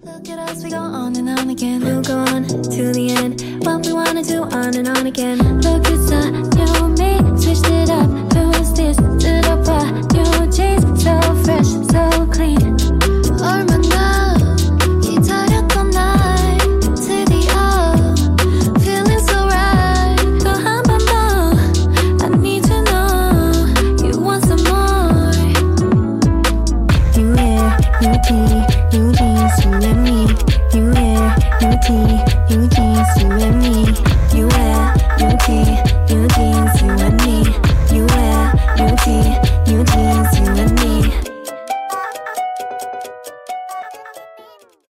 Look at us, we go on and on again. We'll go on to the end. What we wanna do on and on again. Look, it's a new me, switched it up. Who's this? Did up new jeans?